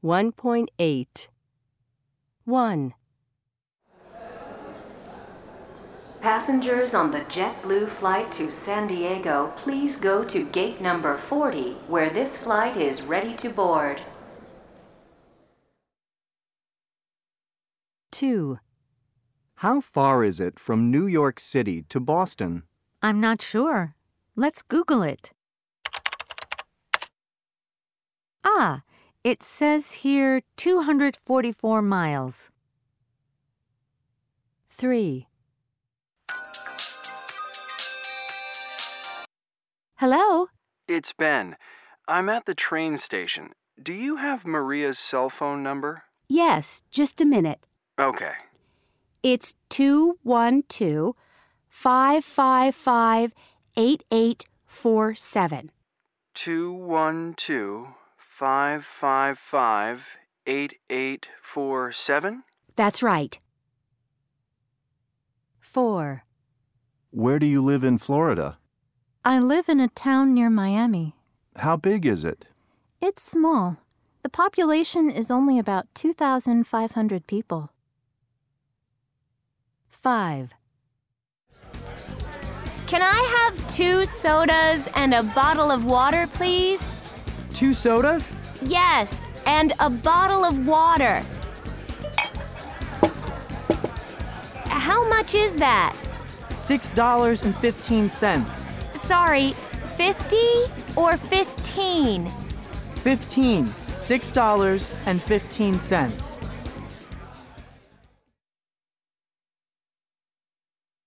1.8. 1. Passengers on the JetBlue flight to San Diego, please go to gate number 40, where this flight is ready to board. 2. How far is it from New York City to Boston? I'm not sure. Let's Google it. It says here 244 miles. 3. Hello? It's Ben. I'm at the train station. Do you have Maria's cell phone number? Yes, just a minute. Okay. It's 212-555-8847. 212-555-8847? That's right. 4. Where do you live in Florida? I live in a town near Miami. How big is it? It's small. The population is only about 2,500 people. 5. Can I have 2 sodas and a bottle of water, please? 2 sodas? Yes, and a bottle of water. How much is that? $6.15. Sorry, 50 or 15? 15. $6.15.